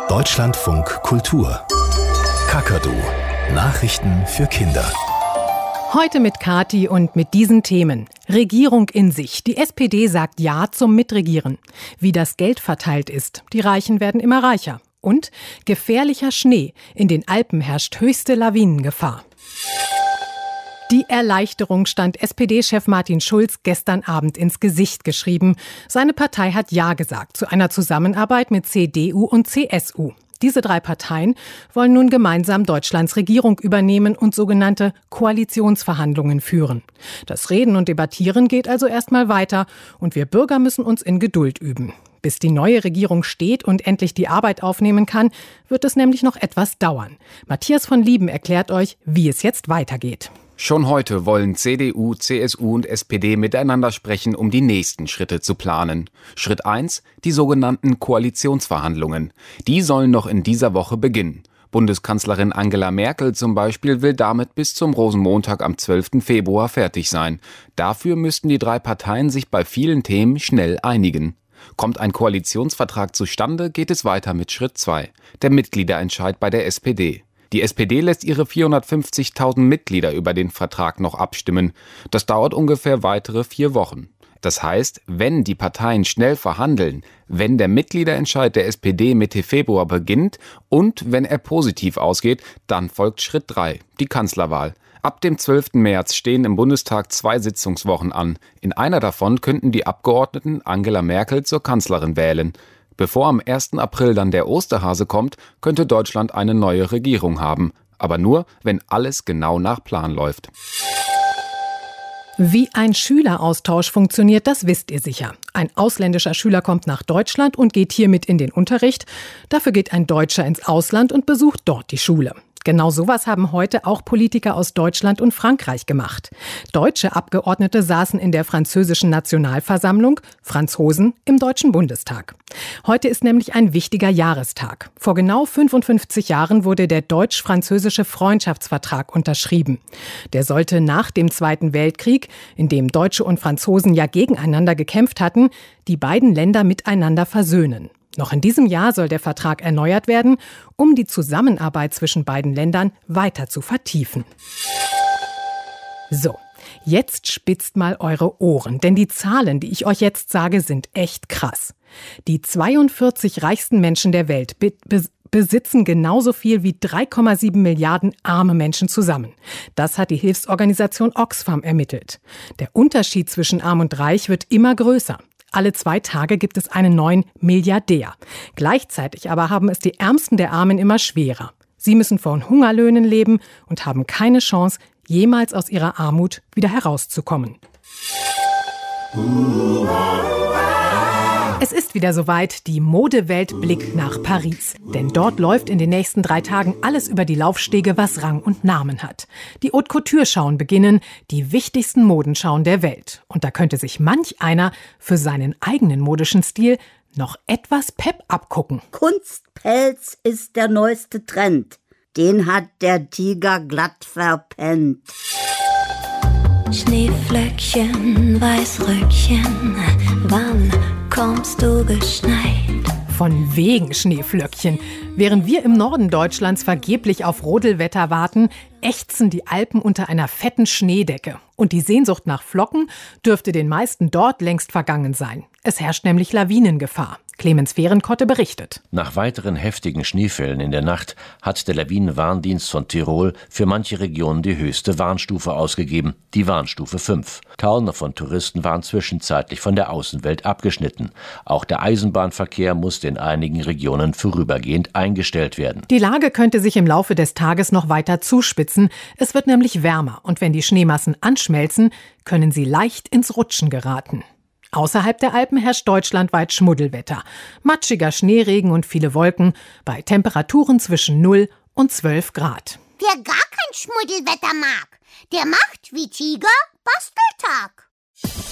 Deutschlandfunk Kultur. Kakadu. Nachrichten für Kinder. Heute mit Kathi und mit diesen Themen. Regierung in sich. Die SPD sagt Ja zum Mitregieren. Wie das Geld verteilt ist. Die Reichen werden immer reicher. Und gefährlicher Schnee. In den Alpen herrscht höchste Lawinengefahr. Die Erleichterung stand SPD-Chef Martin Schulz gestern Abend ins Gesicht geschrieben. Seine Partei hat Ja gesagt zu einer Zusammenarbeit mit CDU und CSU. Diese drei Parteien wollen nun gemeinsam Deutschlands Regierung übernehmen und sogenannte Koalitionsverhandlungen führen. Das Reden und Debattieren geht also erstmal weiter und wir Bürger müssen uns in Geduld üben. Bis die neue Regierung steht und endlich die Arbeit aufnehmen kann, wird es nämlich noch etwas dauern. Matthias von Lieben erklärt euch, wie es jetzt weitergeht. Schon heute wollen CDU, CSU und SPD miteinander sprechen, um die nächsten Schritte zu planen. Schritt 1, die sogenannten Koalitionsverhandlungen. Die sollen noch in dieser Woche beginnen. Bundeskanzlerin Angela Merkel zum Beispiel will damit bis zum Rosenmontag am 12. Februar fertig sein. Dafür müssten die drei Parteien sich bei vielen Themen schnell einigen. Kommt ein Koalitionsvertrag zustande, geht es weiter mit Schritt 2, der Mitgliederentscheid bei der SPD. Die SPD lässt ihre 450.000 Mitglieder über den Vertrag noch abstimmen. Das dauert ungefähr weitere 4 Wochen. Das heißt, wenn die Parteien schnell verhandeln, wenn der Mitgliederentscheid der SPD Mitte Februar beginnt und wenn er positiv ausgeht, dann folgt Schritt 3, die Kanzlerwahl. Ab dem 12. März stehen im Bundestag 2 Sitzungswochen an. In einer davon könnten die Abgeordneten Angela Merkel zur Kanzlerin wählen. Bevor am 1. April dann der Osterhase kommt, könnte Deutschland eine neue Regierung haben. Aber nur, wenn alles genau nach Plan läuft. Wie ein Schüleraustausch funktioniert, das wisst ihr sicher. Ein ausländischer Schüler kommt nach Deutschland und geht hier mit in den Unterricht. Dafür geht ein Deutscher ins Ausland und besucht dort die Schule. Genau sowas haben heute auch Politiker aus Deutschland und Frankreich gemacht. Deutsche Abgeordnete saßen in der französischen Nationalversammlung, Franzosen im Deutschen Bundestag. Heute ist nämlich ein wichtiger Jahrestag. Vor genau 55 Jahren wurde der deutsch-französische Freundschaftsvertrag unterschrieben. Der sollte nach dem Zweiten Weltkrieg, in dem Deutsche und Franzosen ja gegeneinander gekämpft hatten, die beiden Länder miteinander versöhnen. Noch in diesem Jahr soll der Vertrag erneuert werden, um die Zusammenarbeit zwischen beiden Ländern weiter zu vertiefen. So, jetzt spitzt mal eure Ohren, denn die Zahlen, die ich euch jetzt sage, sind echt krass. Die 42 reichsten Menschen der Welt besitzen genauso viel wie 3,7 Milliarden arme Menschen zusammen. Das hat die Hilfsorganisation Oxfam ermittelt. Der Unterschied zwischen arm und reich wird immer größer. Alle 2 Tage gibt es einen neuen Milliardär. Gleichzeitig aber haben es die Ärmsten der Armen immer schwerer. Sie müssen von Hungerlöhnen leben und haben keine Chance, jemals aus ihrer Armut wieder herauszukommen. Es ist wieder soweit, die Modewelt blickt nach Paris. Denn dort läuft in den nächsten 3 Tagen alles über die Laufstege, was Rang und Namen hat. Die Haute Couture-Schauen beginnen, die wichtigsten Modenschauen der Welt. Und da könnte sich manch einer für seinen eigenen modischen Stil noch etwas Pep abgucken. Kunstpelz ist der neueste Trend. Den hat der Tiger glatt verpennt. Schneeflöckchen, Weißröckchen, wann kommst du geschneit? Von wegen Schneeflöckchen. Während wir im Norden Deutschlands vergeblich auf Rodelwetter warten, ächzen die Alpen unter einer fetten Schneedecke. Und die Sehnsucht nach Flocken dürfte den meisten dort längst vergangen sein. Es herrscht nämlich Lawinengefahr. Clemens Fehrenkotte berichtet. Nach weiteren heftigen Schneefällen in der Nacht hat der Lawinenwarndienst von Tirol für manche Regionen die höchste Warnstufe ausgegeben, die Warnstufe 5. Tausende von Touristen waren zwischenzeitlich von der Außenwelt abgeschnitten. Auch der Eisenbahnverkehr musste in einigen Regionen vorübergehend eingestellt werden. Die Lage könnte sich im Laufe des Tages noch weiter zuspitzen. Es wird nämlich wärmer und wenn die Schneemassen anschmelzen, können sie leicht ins Rutschen geraten. Außerhalb der Alpen herrscht deutschlandweit Schmuddelwetter. Matschiger Schneeregen und viele Wolken bei Temperaturen zwischen 0 und 12 Grad. Wer gar kein Schmuddelwetter mag, der macht wie Tiger Basteltag.